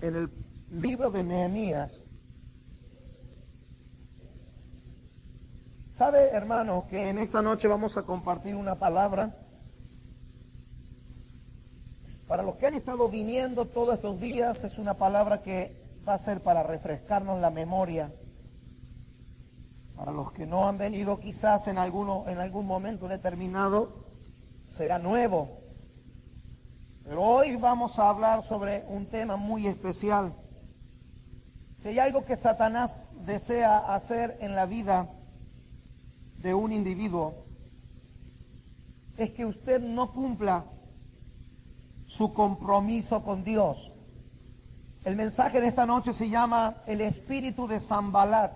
en el libro de Nehemías. ¿Sabe, hermano, que en esta noche vamos a compartir una palabra para los que han estado viniendo todos estos días? Es una palabra que va a ser para refrescarnos la memoria. Para los que no han venido quizás en algún momento determinado, será nuevo. Pero hoy vamos a hablar sobre un tema muy especial. Si hay algo que Satanás desea hacer en la vida de un individuo, es que usted no cumpla su compromiso con Dios. El mensaje de esta noche se llama el espíritu de Sanbalat.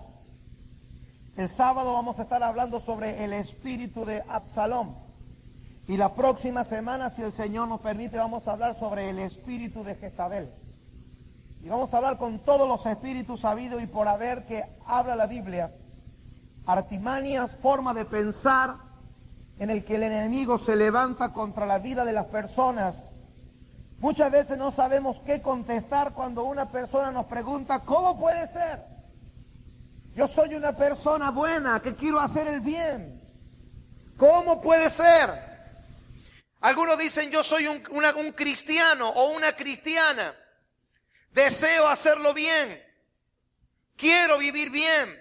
El sábado vamos a estar hablando sobre el espíritu de Absalom. Y la próxima semana, si el Señor nos permite, vamos a hablar sobre el espíritu de Jezabel. Y vamos a hablar con todos los espíritus habidos y por haber que habla la Biblia. Artimañas, forma de pensar en el que el enemigo se levanta contra la vida de las personas. Muchas veces no sabemos qué contestar cuando una persona nos pregunta, ¿cómo puede ser? Yo soy una persona buena que quiero hacer el bien. ¿Cómo puede ser? Algunos dicen, yo soy un cristiano o una cristiana. Deseo hacerlo bien. Quiero vivir bien.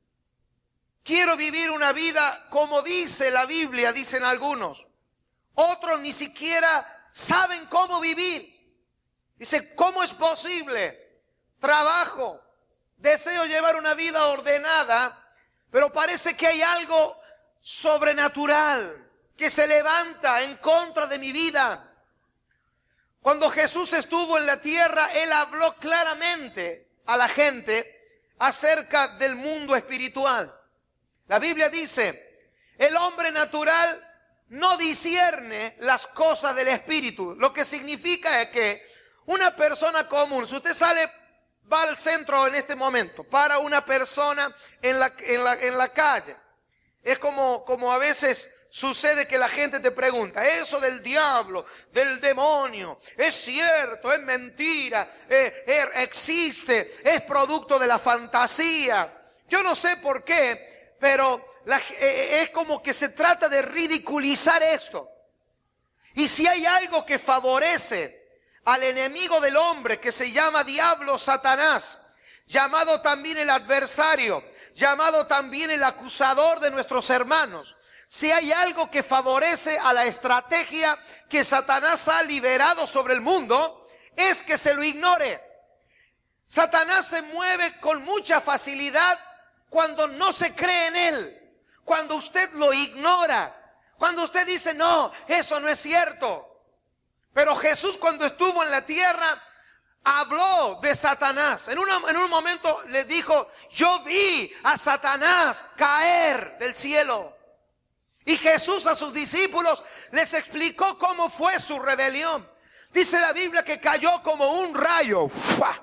Quiero vivir una vida como dice la Biblia, dicen algunos. Otros ni siquiera saben cómo vivir. Dice, ¿cómo es posible? Trabajo, deseo llevar una vida ordenada, pero parece que hay algo sobrenatural que se levanta en contra de mi vida. Cuando Jesús estuvo en la tierra, Él habló claramente a la gente acerca del mundo espiritual. La Biblia dice, el hombre natural no discierne las cosas del espíritu. Lo que significa es que una persona común, si usted va al centro en este momento, para una persona en la calle, es como a veces sucede que la gente te pregunta, eso del diablo, del demonio, ¿es cierto? ¿Es mentira? ¿Existe? ¿Es producto de la fantasía? Yo no sé por qué, pero es como que se trata de ridiculizar esto. Y si hay algo que favorece al enemigo del hombre, que se llama diablo, Satanás, llamado también el adversario, llamado también el acusador de nuestros hermanos, si hay algo que favorece a la estrategia que Satanás ha liberado sobre el mundo, es que se lo ignore. Satanás se mueve con mucha facilidad cuando no se cree en él, cuando usted lo ignora, cuando usted dice, no, eso no es cierto. Pero Jesús, cuando estuvo en la tierra, habló de Satanás. En un momento le dijo, yo vi a Satanás caer del cielo. Y Jesús a sus discípulos les explicó cómo fue su rebelión. Dice la Biblia que cayó como un rayo. ¡Fua!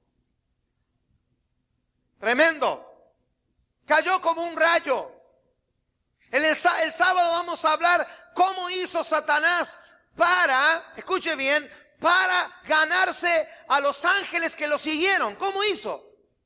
Tremendo. Cayó como un rayo. El sábado vamos a hablar cómo hizo Satanás para, escuche bien, para ganarse a los ángeles que lo siguieron. ¿Cómo hizo?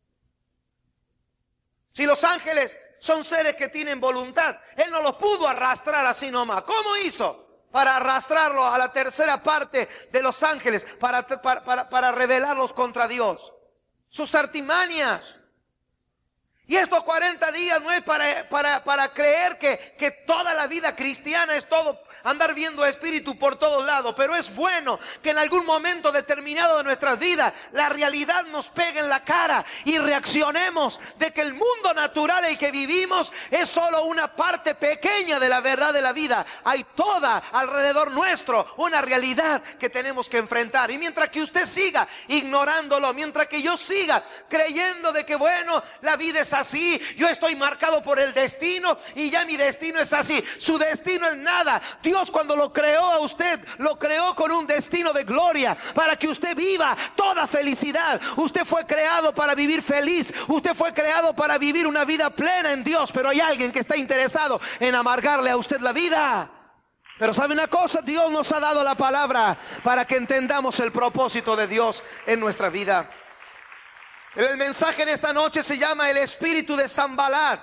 Si los ángeles son seres que tienen voluntad, Él no los pudo arrastrar así nomás. ¿Cómo hizo? Para arrastrarlo a la tercera parte de los ángeles, para rebelarlos contra Dios. Sus artimañas. Y estos 40 días no es para creer que toda la vida cristiana es todo andar viendo espíritu por todos lados, pero es bueno que en algún momento determinado de nuestras vidas la realidad nos pegue en la cara y reaccionemos de que el mundo natural en el que vivimos es solo una parte pequeña de la verdad de la vida. Hay toda alrededor nuestro una realidad que tenemos que enfrentar. Y mientras que usted siga ignorándolo, mientras que yo siga creyendo de que bueno, la vida es así, yo estoy marcado por el destino y ya mi destino es así, su destino es nada. Dios, cuando lo creó a usted, lo creó con un destino de gloria, para que usted viva toda felicidad. Usted fue creado para vivir feliz, usted fue creado para vivir una vida plena en Dios, pero hay alguien que está interesado en amargarle a usted la vida. Pero ¿sabe una cosa? Dios nos ha dado la palabra para que entendamos el propósito de Dios en nuestra vida. El mensaje en esta noche se llama el espíritu de Sanbalat.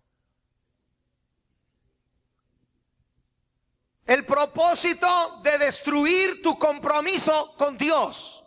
El propósito de destruir tu compromiso con Dios.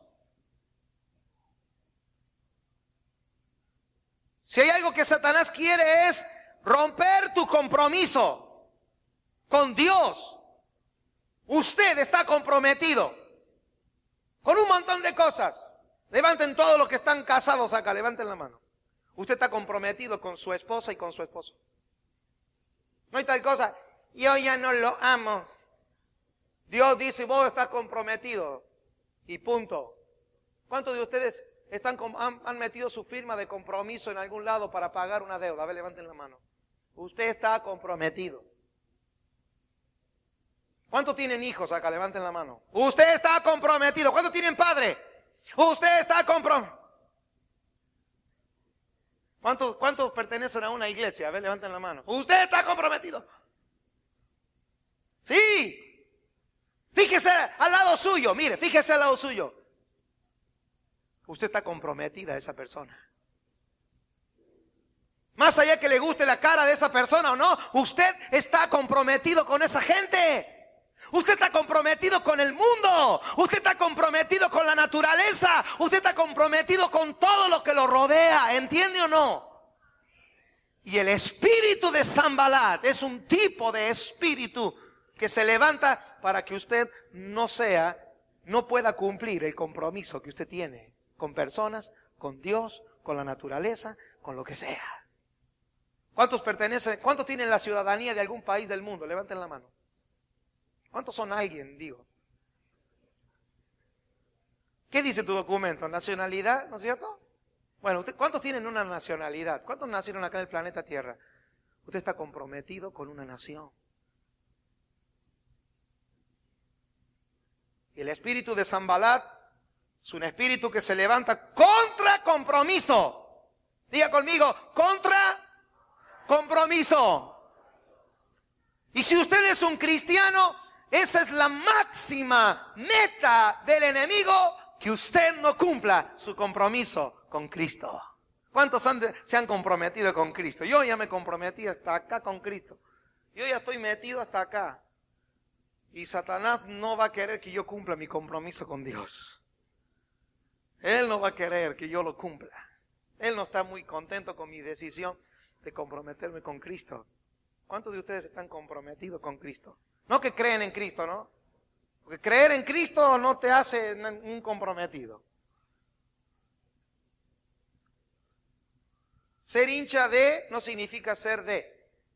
Si hay algo que Satanás quiere es romper tu compromiso con Dios. Usted está comprometido con un montón de cosas. Levanten todos los que están casados acá, levanten la mano. Usted está comprometido con su esposa y con su esposo. No hay tal cosa, yo ya no lo amo. Dios dice, vos estás comprometido y punto. ¿Cuántos de ustedes han metido su firma de compromiso en algún lado para pagar una deuda? A ver, levanten la mano. Usted está comprometido. ¿Cuántos tienen hijos acá? Levanten la mano. Usted está comprometido. ¿Cuántos tienen padre? Usted está comprometido. ¿Cuántos pertenecen a una iglesia? A ver, levanten la mano. Usted está comprometido. Sí. Fíjese al lado suyo. Mire, fíjese al lado suyo. Usted está comprometida a esa persona. Más allá que le guste la cara de esa persona o no, usted está comprometido con esa gente. Usted está comprometido con el mundo. Usted está comprometido con la naturaleza. Usted está comprometido con todo lo que lo rodea. ¿Entiende o no? Y el espíritu de Sanbalat es un tipo de espíritu que se levanta para que usted no pueda cumplir el compromiso que usted tiene con personas, con Dios, con la naturaleza, con lo que sea. ¿Cuántos tienen la ciudadanía de algún país del mundo? Levanten la mano. ¿Cuántos son alguien, digo? ¿Qué dice tu documento? ¿Nacionalidad? ¿No es cierto? Bueno, ¿cuántos tienen una nacionalidad? ¿Cuántos nacieron acá en el planeta Tierra? Usted está comprometido con una nación. Y el espíritu de Sanbalat es un espíritu que se levanta contra compromiso. Diga conmigo, contra compromiso. Y si usted es un cristiano, esa es la máxima meta del enemigo, que usted no cumpla su compromiso con Cristo. ¿Cuántos se han comprometido con Cristo? Yo ya me comprometí hasta acá con Cristo. Yo ya estoy metido hasta acá. Y Satanás no va a querer que yo cumpla mi compromiso con Dios. Él no va a querer que yo lo cumpla. Él no está muy contento con mi decisión de comprometerme con Cristo. ¿Cuántos de ustedes están comprometidos con Cristo? No que creen en Cristo, ¿no? Porque creer en Cristo no te hace un comprometido. Ser hincha de no significa ser de.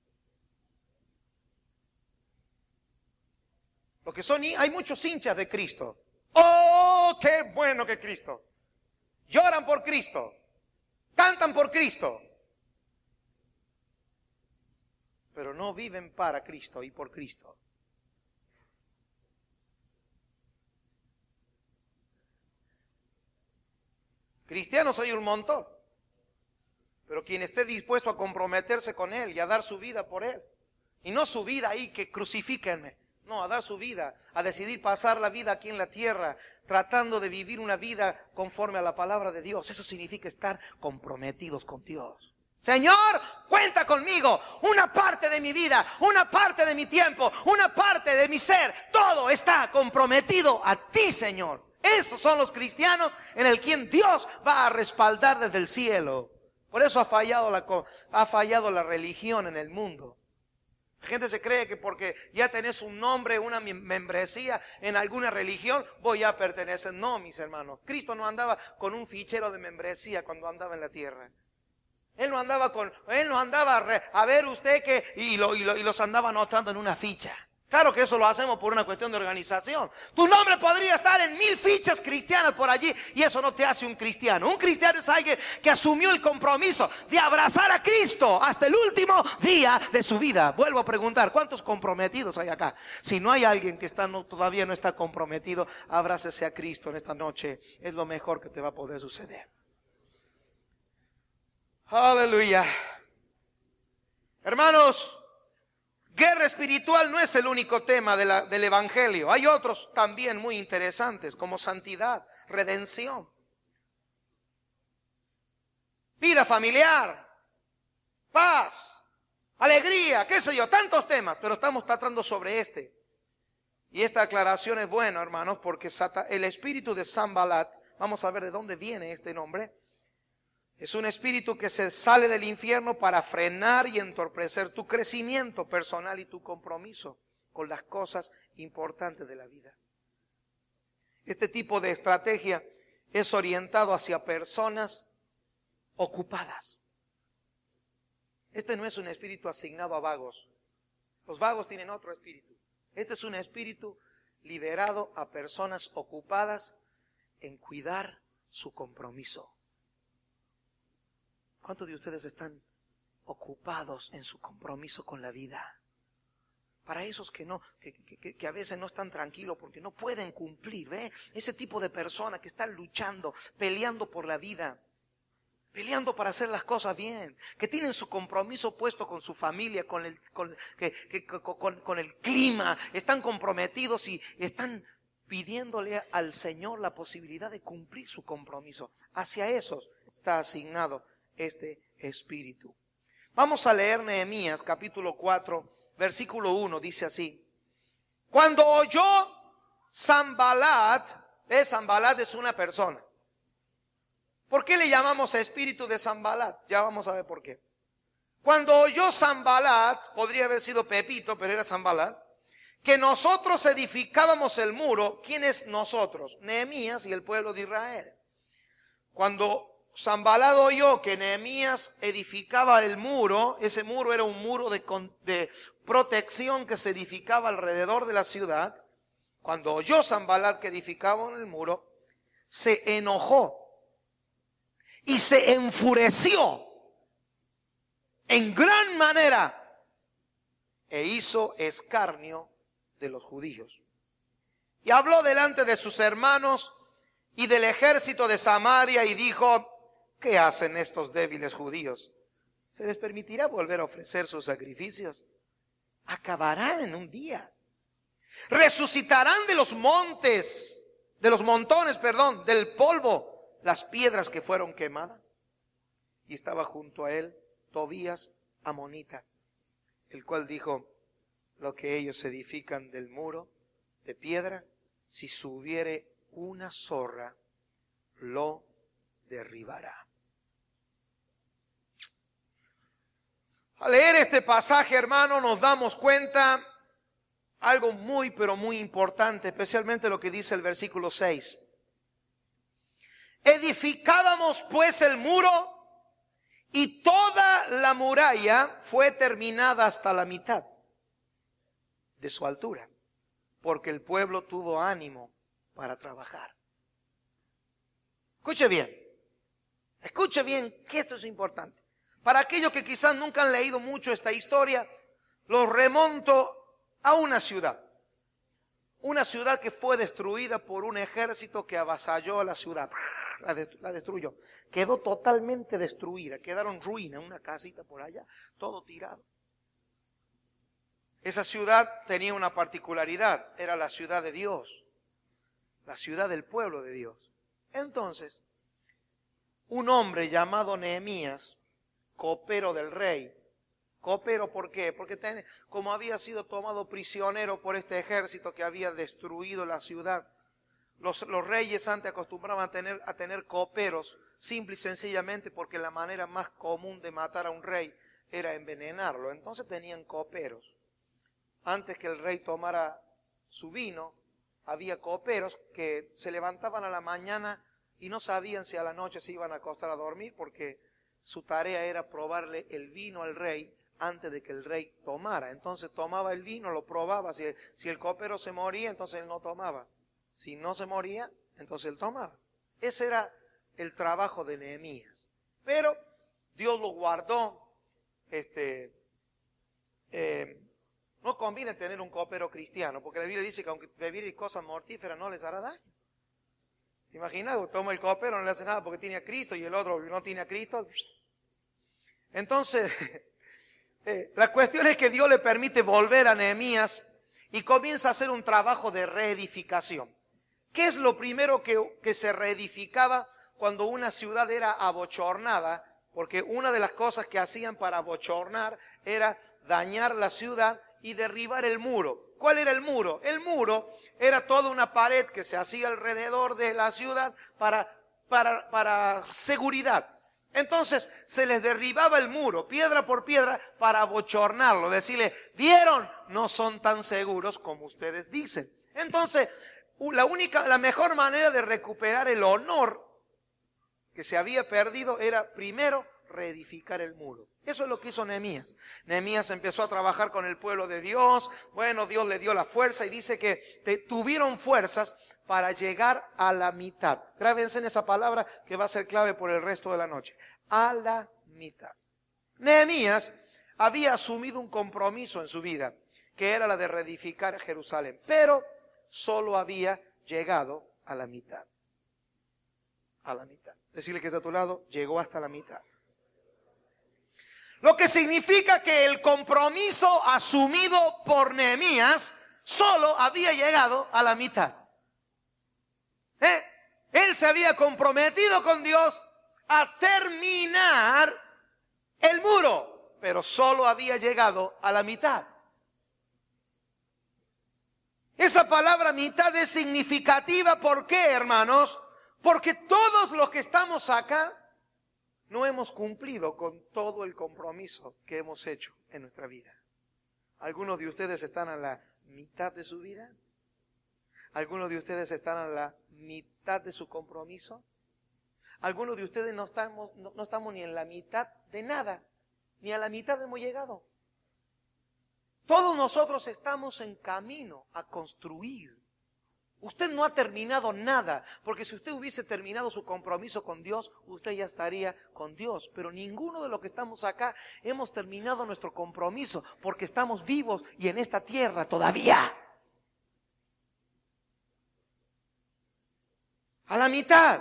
Porque hay muchos hinchas de Cristo. ¡Oh, qué bueno que Cristo! Lloran por Cristo. Cantan por Cristo. Pero no viven para Cristo y por Cristo. Cristianos hay un montón. Pero quien esté dispuesto a comprometerse con Él y a dar su vida por Él. Y no su vida ahí que crucifíquenme. No, a dar su vida, a decidir pasar la vida aquí en la tierra, tratando de vivir una vida conforme a la palabra de Dios. Eso significa estar comprometidos con Dios. Señor, cuenta conmigo. Una parte de mi vida, una parte de mi tiempo, una parte de mi ser, todo está comprometido a ti, Señor. Esos son los cristianos en el quien Dios va a respaldar desde el cielo. Por eso ha fallado la religión en el mundo. La gente se cree que porque ya tenés un nombre, una membresía en alguna religión, vos ya perteneces. No, mis hermanos. Cristo no andaba con un fichero de membresía cuando andaba en la tierra. Él no andaba a ver usted y los andaba anotando en una ficha. Claro que eso lo hacemos por una cuestión de organización. Tu nombre podría estar en 1000 fichas cristianas por allí y eso no te hace un cristiano. Un cristiano es alguien que asumió el compromiso de abrazar a Cristo hasta el último día de su vida. Vuelvo a preguntar, ¿cuántos comprometidos hay acá? Si no hay alguien que todavía no está comprometido, abrácese a Cristo en esta noche. Es lo mejor que te va a poder suceder. Aleluya. Hermanos, Guerra espiritual no es el único tema del Evangelio. Hay otros también muy interesantes, como santidad, redención, vida familiar, paz, alegría, qué sé yo, tantos temas, pero estamos tratando sobre este. Y esta aclaración es buena, hermanos, porque el espíritu de Sanbalat, vamos a ver de dónde viene este nombre, es un espíritu que se sale del infierno para frenar y entorpecer tu crecimiento personal y tu compromiso con las cosas importantes de la vida. Este tipo de estrategia es orientado hacia personas ocupadas. Este no es un espíritu asignado a vagos. Los vagos tienen otro espíritu. Este es un espíritu liberado a personas ocupadas en cuidar su compromiso. ¿Cuántos de ustedes están ocupados en su compromiso con la vida? Para esos que a veces no están tranquilos porque no pueden cumplir, ¿ve? Ese tipo de personas que están luchando, peleando por la vida, peleando para hacer las cosas bien, que tienen su compromiso puesto con su familia, con el clima, están comprometidos y están pidiéndole al Señor la posibilidad de cumplir su compromiso. Hacia esos está asignado este espíritu. Vamos a leer Nehemías capítulo 4, versículo 1, dice así. Cuando oyó Sanbalat, Sanbalat es una persona. ¿Por qué le llamamos espíritu de Sanbalat? Ya vamos a ver por qué. Cuando oyó Sanbalat, podría haber sido Pepito, pero era Sanbalat, que nosotros edificábamos el muro. ¿Quién es nosotros? Nehemías y el pueblo de Israel. Cuando Sanbalat oyó que Nehemías edificaba el muro, ese muro era un muro de protección que se edificaba alrededor de la ciudad. Cuando oyó Sanbalat que edificaban el muro, se enojó y se enfureció en gran manera e hizo escarnio de los judíos. Y habló delante de sus hermanos y del ejército de Samaria y dijo: ¿qué hacen estos débiles judíos? ¿Se les permitirá volver a ofrecer sus sacrificios? Acabarán en un día. Resucitarán de los montones, del polvo, las piedras que fueron quemadas. Y estaba junto a él Tobías amonita, el cual dijo: lo que ellos edifican del muro de piedra, si subiere una zorra, lo derribará. Al leer este pasaje, hermano, nos damos cuenta algo muy, pero muy importante, especialmente lo que dice el versículo 6. Edificábamos pues el muro y toda la muralla fue terminada hasta la mitad de su altura, porque el pueblo tuvo ánimo para trabajar. Escuche bien que esto es importante. Para aquellos que quizás nunca han leído mucho esta historia, los remonto a una ciudad que fue destruida por un ejército que avasalló a la ciudad, la destruyó, quedó totalmente destruida, quedaron ruinas, una casita por allá, todo tirado. Esa ciudad tenía una particularidad, era la ciudad de Dios, la ciudad del pueblo de Dios. Entonces, un hombre llamado Nehemías, copero del rey. Copero, ¿por qué? Porque como había sido tomado prisionero por este ejército que había destruido la ciudad, los reyes antes acostumbraban a tener coperos, simple y sencillamente porque la manera más común de matar a un rey era envenenarlo. Entonces tenían coperos. Antes que el rey tomara su vino, había coperos que se levantaban a la mañana y no sabían si a la noche se iban a acostar a dormir, porque su tarea era probarle el vino al rey antes de que el rey tomara. Entonces tomaba el vino, lo probaba. Si el copero se moría, entonces él no tomaba. Si no se moría, entonces él tomaba. Ese era el trabajo de Nehemías. Pero Dios lo guardó. No conviene tener un copero cristiano, porque la Biblia dice que aunque bebiere cosas mortíferas no les hará daño. ¿Te imaginas? Toma el copero, no le hace nada porque tiene a Cristo, y el otro no tiene a Cristo. Entonces, La cuestión es que Dios le permite volver a Nehemías y comienza a hacer un trabajo de reedificación. ¿Qué es lo primero que se reedificaba cuando una ciudad era abochornada? Porque una de las cosas que hacían para abochornar era dañar la ciudad y derribar el muro. ¿Cuál era el muro? El muro era toda una pared que se hacía alrededor de la ciudad para seguridad. Entonces se les derribaba el muro, piedra por piedra, para abochornarlo, decirle, ¿vieron? No son tan seguros como ustedes dicen. Entonces, la mejor manera de recuperar el honor que se había perdido era primero reedificar el muro. Eso es lo que hizo Nehemías. Nehemías empezó a trabajar con el pueblo de Dios. Bueno, Dios le dio la fuerza y dice que tuvieron fuerzas para llegar a la mitad. Grábense en esa palabra que va a ser clave por el resto de la noche. A la mitad. Nehemías había asumido un compromiso en su vida, que era la de reedificar Jerusalén, pero solo había llegado a la mitad. A la mitad. Decirle que está a tu lado, llegó hasta la mitad. Lo que significa que el compromiso asumido por Nehemías solo había llegado a la mitad. Él se había comprometido con Dios a terminar el muro, pero solo había llegado a la mitad. Esa palabra mitad es significativa. ¿Por qué, hermanos? Porque todos los que estamos acá no hemos cumplido con todo el compromiso que hemos hecho en nuestra vida. ¿Algunos de ustedes están a la mitad de su vida? ¿Algunos de ustedes están a la mitad de su compromiso? Algunos de ustedes no estamos ni en la mitad de nada, ni a la mitad hemos llegado. Todos nosotros estamos en camino a construir. Usted no ha terminado nada, porque si usted hubiese terminado su compromiso con Dios, usted ya estaría con Dios. Pero ninguno de los que estamos acá hemos terminado nuestro compromiso, porque estamos vivos y en esta tierra todavía. A la mitad.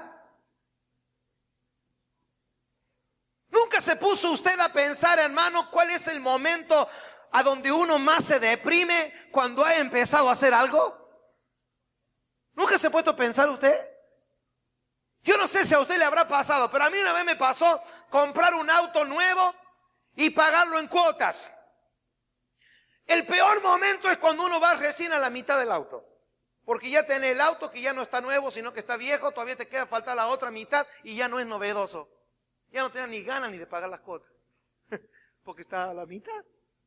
¿Nunca se puso usted a pensar, hermano, cuál es el momento a donde uno más se deprime cuando ha empezado a hacer algo? ¿Nunca se ha puesto a pensar usted? Yo no sé si a usted le habrá pasado, pero a mí una vez me pasó comprar un auto nuevo y pagarlo en cuotas. El peor momento es cuando uno va recién a la mitad del auto. Porque ya tenés el auto que ya no está nuevo, sino que está viejo, todavía te queda faltar la otra mitad y ya no es novedoso. Ya no te dan ni ganas ni de pagar las cuotas. Porque está a la mitad.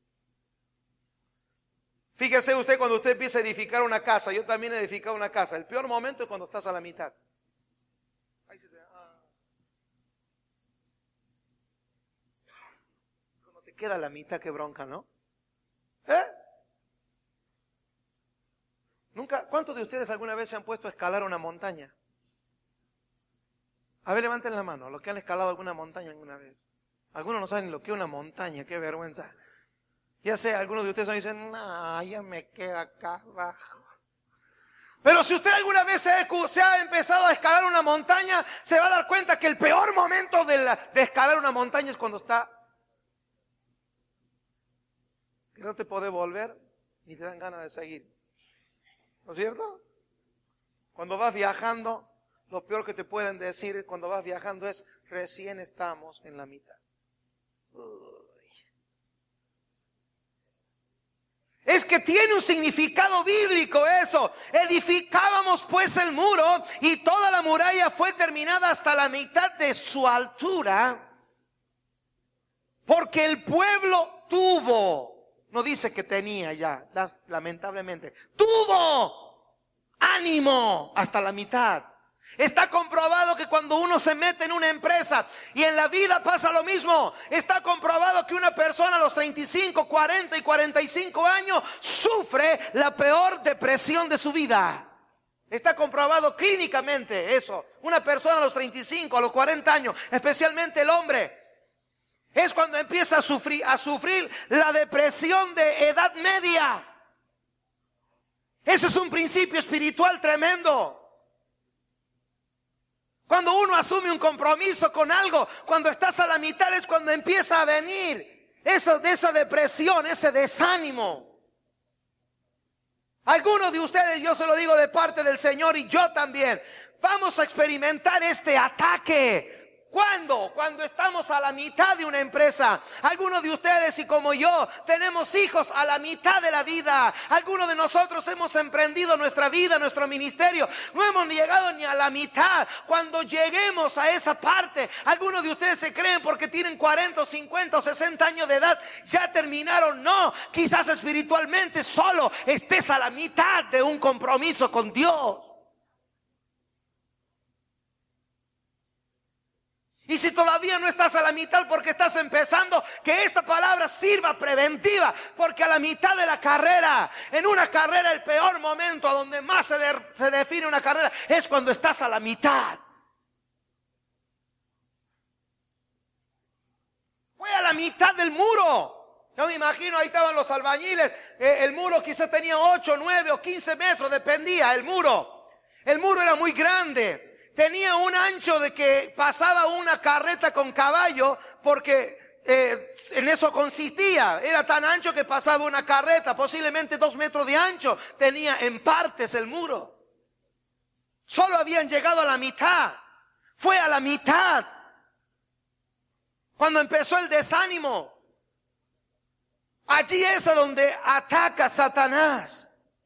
Fíjese usted cuando usted empieza a edificar una casa. Yo también he edificado una casa. El peor momento es cuando estás a la mitad. Ahí se te... Cuando te queda la mitad, qué bronca, ¿no? ¿Cuántos de ustedes alguna vez se han puesto a escalar una montaña? A ver, levanten la mano, los que han escalado alguna montaña alguna vez. Algunos no saben lo que es una montaña, qué vergüenza. Ya sé, algunos de ustedes dicen, no, ya me queda acá abajo. Pero si usted alguna vez se ha empezado a escalar una montaña, se va a dar cuenta que el peor momento de escalar una montaña es cuando está... que no te podés volver, ni te dan ganas de seguir. ¿No es cierto? Cuando vas viajando, lo peor que te pueden decir cuando vas viajando es, recién estamos en la mitad. Es que tiene un significado bíblico eso. Edificábamos pues el muro y toda la muralla fue terminada hasta la mitad de su altura, porque el pueblo tuvo, no dice que tenía ya, lamentablemente, tuvo ánimo hasta la mitad. Está comprobado que cuando uno se mete en una empresa y en la vida pasa lo mismo, está comprobado que una persona a los 35, 40 y 45 años sufre la peor depresión de su vida. Está comprobado clínicamente eso. Una persona a los 35, a los 40 años, especialmente el hombre, es cuando empieza a sufrir la depresión de edad media. Eso es un principio espiritual tremendo. Cuando uno asume un compromiso con algo, cuando estás a la mitad es cuando empieza a venir de esa depresión, ese desánimo. Algunos de ustedes, yo se lo digo de parte del Señor y yo también, vamos a experimentar este ataque. ¿Cuándo? Cuando estamos a la mitad de una empresa. Algunos de ustedes y como yo tenemos hijos a la mitad de la vida. Algunos de nosotros hemos emprendido nuestra vida, nuestro ministerio. No hemos llegado ni a la mitad. Cuando lleguemos a esa parte, algunos de ustedes se creen porque tienen 40, 50 o 60 años de edad, ya terminaron. No, quizás espiritualmente solo estés a la mitad de un compromiso con Dios. Y si todavía no estás a la mitad porque estás empezando, que esta palabra sirva preventiva, porque a la mitad de la carrera, en una carrera el peor momento, a donde más se define una carrera, es cuando estás a la mitad. Fue a la mitad del muro. Yo me imagino, ahí estaban los albañiles, el muro quizás tenía 8, 9 o 15 metros, dependía el muro. El muro era muy grande. Tenía un ancho de que pasaba una carreta con caballo, porque en eso consistía. Era tan ancho que pasaba una carreta, posiblemente 2 metros de ancho. Tenía en partes el muro. Solo habían llegado a la mitad. Fue a la mitad. Cuando empezó el desánimo. Allí es a donde ataca Satanás.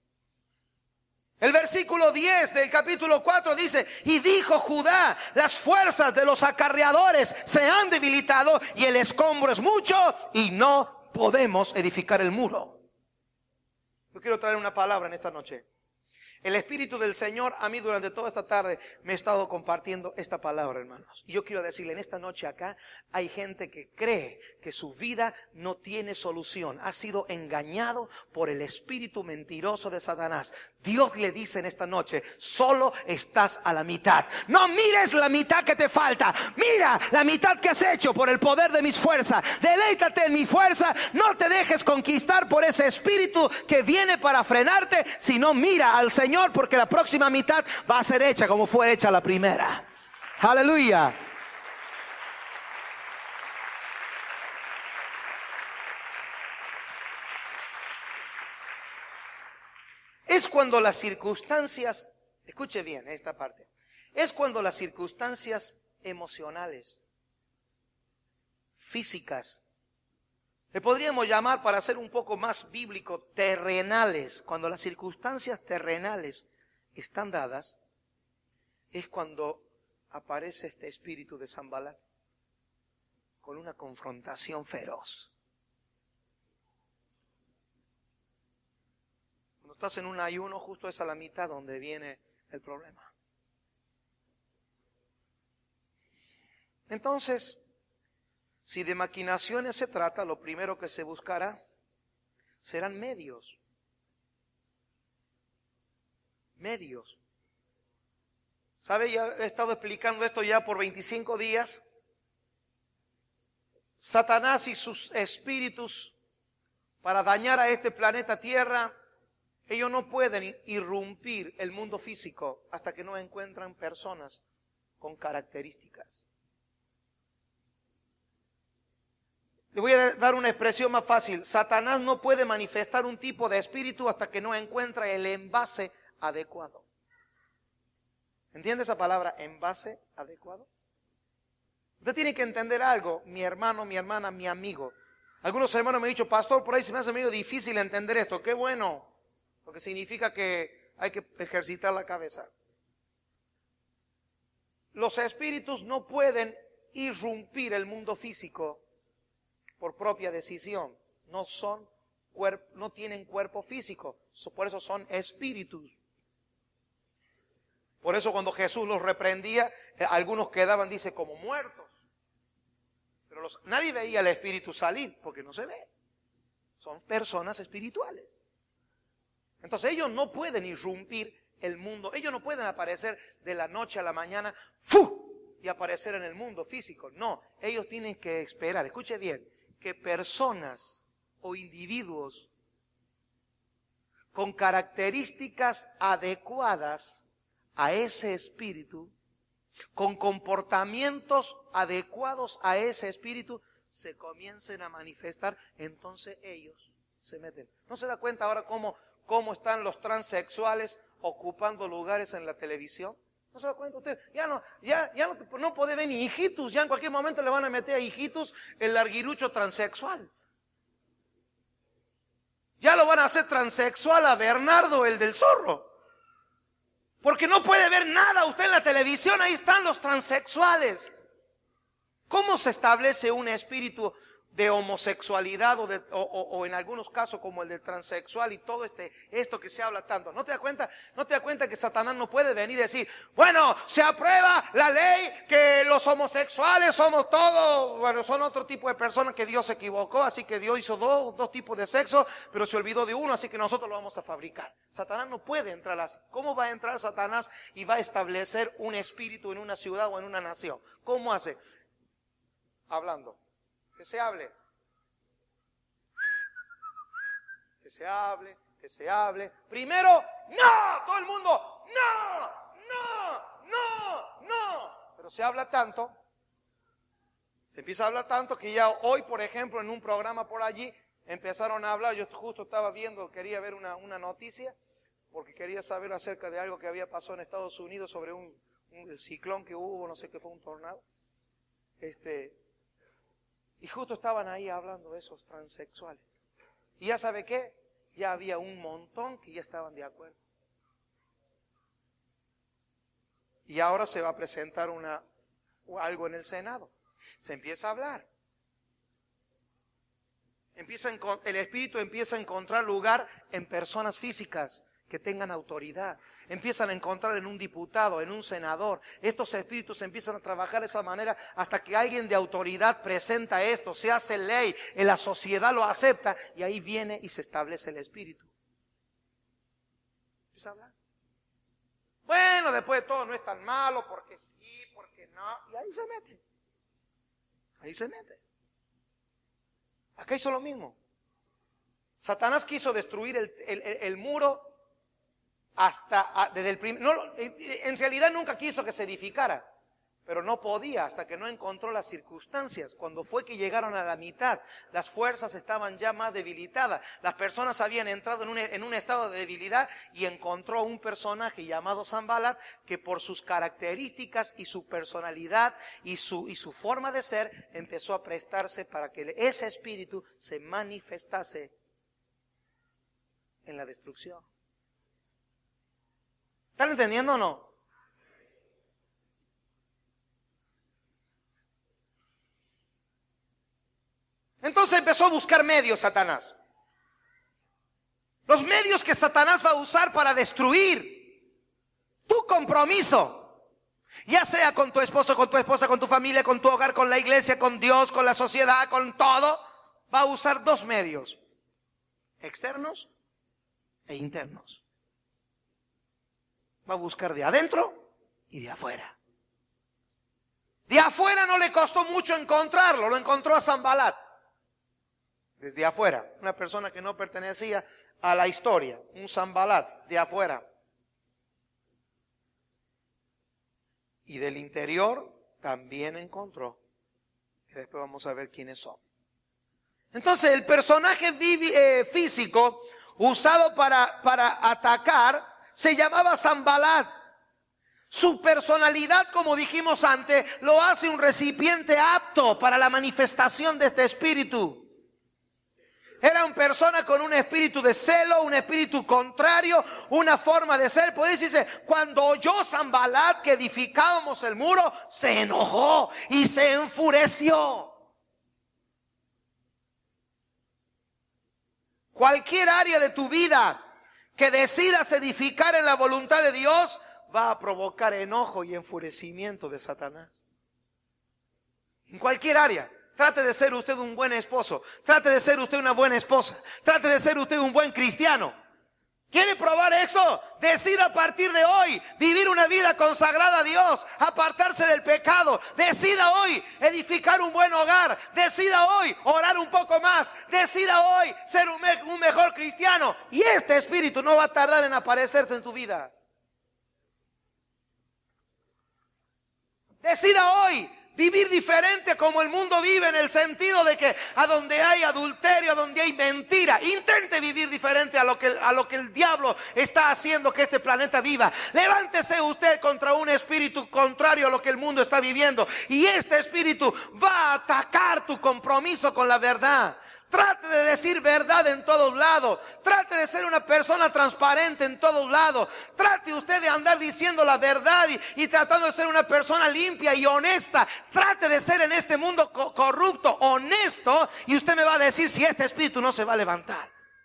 El versículo 10 del capítulo 4 dice, y dijo Judá, las fuerzas de los acarreadores se han debilitado y el escombro es mucho y no podemos edificar el muro. Yo quiero traer una palabra en esta noche. El Espíritu del Señor a mí durante toda esta tarde me ha estado compartiendo esta palabra, hermanos. Y yo quiero decirle, en esta noche acá hay gente que cree que su vida no tiene solución. Ha sido engañado por el espíritu mentiroso de Satanás. Dios le dice en esta noche, solo estás a la mitad. No mires la mitad que te falta. Mira la mitad que has hecho por el poder de mis fuerzas. Deleítate en mi fuerza. No te dejes conquistar por ese espíritu que viene para frenarte, sino mira al Señor, porque la próxima mitad va a ser hecha como fue hecha la primera. Aleluya. Es cuando las circunstancias, escuche bien esta parte, es cuando las circunstancias emocionales, físicas, le podríamos llamar, para ser un poco más bíblico, terrenales. Cuando las circunstancias terrenales están dadas, es cuando aparece este espíritu de Sanbalat con una confrontación feroz. Cuando estás en un ayuno, justo es a la mitad donde viene el problema. Entonces, si de maquinaciones se trata, lo primero que se buscará serán medios. Medios. ¿Sabe? Ya he estado explicando esto ya por 25 días. Satanás y sus espíritus, para dañar a este planeta Tierra, ellos no pueden irrumpir el mundo físico hasta que no encuentran personas con características. Le voy a dar una expresión más fácil. Satanás no puede manifestar un tipo de espíritu hasta que no encuentra el envase adecuado. ¿Entiende esa palabra, envase adecuado? Usted tiene que entender algo, mi hermano, mi hermana, mi amigo. Algunos hermanos me han dicho, pastor, por ahí se me hace medio difícil entender esto. Qué bueno, porque significa que hay que ejercitar la cabeza. Los espíritus no pueden irrumpir el mundo físico por propia decisión. No tienen cuerpo físico, por eso son espíritus. Por eso cuando Jesús los reprendía, algunos quedaban, dice, como muertos. Pero nadie veía al espíritu salir, porque no se ve. Son personas espirituales. Entonces ellos no pueden irrumpir el mundo. Ellos no pueden aparecer de la noche a la mañana, ¡fu! Y aparecer en el mundo físico. No, ellos tienen que esperar. Escuche bien, que personas o individuos con características adecuadas a ese espíritu, con comportamientos adecuados a ese espíritu, se comiencen a manifestar, entonces ellos se meten. ¿No se da cuenta ahora cómo están los transexuales ocupando lugares en la televisión? ¿No se da cuenta usted? Ya no puede ver ni hijitus, ya en cualquier momento le van a meter a hijitus el larguirucho transexual. Ya lo van a hacer transexual a Bernardo, el del zorro. Porque no puede ver nada usted en la televisión, ahí están los transexuales. ¿Cómo se establece un espíritu de homosexualidad o en algunos casos como el del transexual y todo esto que se habla tanto? ¿No te das cuenta? ¿No te das cuenta que Satanás no puede venir y decir, bueno, se aprueba la ley que los homosexuales somos todos, bueno, son otro tipo de personas que Dios se equivocó, así que Dios hizo dos tipos de sexo, pero se olvidó de uno, así que nosotros lo vamos a fabricar? Satanás no puede entrar así. ¿Cómo va a entrar Satanás y va a establecer un espíritu en una ciudad o en una nación? ¿Cómo hace? Hablando. Que se hable. Que se hable, que se hable. Primero, no, todo el mundo, no. Pero se habla tanto, se empieza a hablar tanto que ya hoy, por ejemplo, en un programa por allí, empezaron a hablar, yo justo estaba viendo, quería ver una noticia, porque quería saber acerca de algo que había pasado en Estados Unidos sobre un ciclón que hubo, no sé qué fue, un tornado. Y justo estaban ahí hablando de esos transexuales. Y ya sabe qué, ya había un montón que ya estaban de acuerdo. Y ahora se va a presentar algo en el Senado. Se empieza a hablar. El Espíritu empieza a encontrar lugar en personas físicas que tengan autoridad. Empiezan a encontrar en un diputado, en un senador. Estos espíritus empiezan a trabajar de esa manera hasta que alguien de autoridad presenta esto, se hace ley, en la sociedad lo acepta y ahí viene y se establece el espíritu. ¿Empieza a hablar? Bueno, después de todo no es tan malo, porque sí, porque no, y ahí se mete. Ahí se mete. Acá hizo lo mismo. Satanás quiso destruir el muro desde el primer, en realidad nunca quiso que se edificara, pero no podía hasta que no encontró las circunstancias. Cuando fue que llegaron a la mitad, las fuerzas estaban ya más debilitadas, las personas habían entrado en un estado de debilidad y encontró un personaje llamado Sanballat que por sus características y su personalidad y su forma de ser empezó a prestarse para que ese espíritu se manifestase en la destrucción. ¿Están entendiendo o no? Entonces empezó a buscar medios Satanás. Los medios que Satanás va a usar para destruir tu compromiso, ya sea con tu esposo, con tu esposa, con tu familia, con tu hogar, con la iglesia, con Dios, con la sociedad, con todo, va a usar dos medios, externos e internos. Va a buscar de adentro y de afuera. De afuera no le costó mucho encontrarlo, lo encontró a Sanballat. Desde afuera, una persona que no pertenecía a la historia, un Sanballat de afuera. Y del interior también encontró, que después vamos a ver quiénes son. Entonces el personaje físico usado para atacar se llamaba Sanballat. Su personalidad, como dijimos antes, lo hace un recipiente apto para la manifestación de este espíritu. Era una persona con un espíritu de celo, un espíritu contrario, una forma de ser. Podéis decir, cuando oyó Sanballat que edificábamos el muro, se enojó y se enfureció. Cualquier área de tu vida que decidas edificar en la voluntad de Dios, va a provocar enojo y enfurecimiento de Satanás. En cualquier área. Trate de ser usted un buen esposo. Trate de ser usted una buena esposa. Trate de ser usted un buen cristiano. ¿Quiere probar esto? Decida a partir de hoy vivir una vida consagrada a Dios, apartarse del pecado. Decida hoy edificar un buen hogar. Decida hoy orar un poco más. Decida hoy ser un mejor cristiano. Y este espíritu no va a tardar en aparecerse en tu vida. Decida hoy Vivir diferente como el mundo vive, en el sentido de que a donde hay adulterio, a donde hay mentira, intente vivir diferente a lo que el diablo está haciendo que este planeta viva. Levántese usted contra un espíritu contrario a lo que el mundo está viviendo, y este espíritu va a atacar tu compromiso con la verdad. Trate de decir verdad en todos lados. Trate de ser una persona transparente en todos lados. Trate usted de andar diciendo la verdad y tratando de ser una persona limpia y honesta. Trate de ser en este mundo corrupto, honesto, y usted me va a decir si este espíritu no se va a levantar.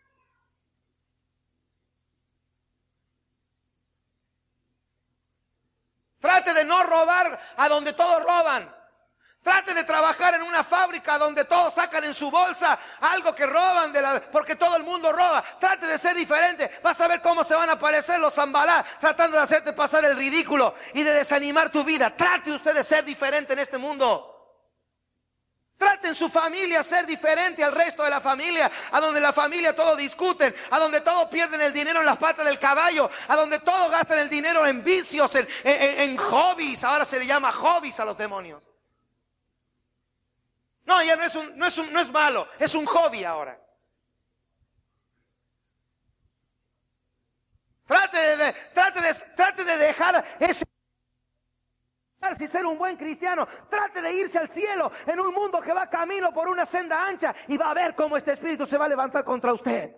Trate de no robar a donde todos roban. Trate de trabajar en una fábrica donde todos sacan en su bolsa algo que roban porque todo el mundo roba. Trate de ser diferente. Vas a ver cómo se van a aparecer los zambalá tratando de hacerte pasar el ridículo y de desanimar tu vida. Trate usted de ser diferente en este mundo. Trate en su familia ser diferente al resto de la familia, a donde la familia todos discuten, a donde todos pierden el dinero en las patas del caballo, a donde todos gastan el dinero en vicios, en hobbies. Ahora se le llama hobbies a los demonios. No, ya no es malo, es un hobby ahora. Trate de dejar ese, si ser un buen cristiano. Trate de irse al cielo en un mundo que va camino por una senda ancha, y va a ver cómo este espíritu se va a levantar contra usted.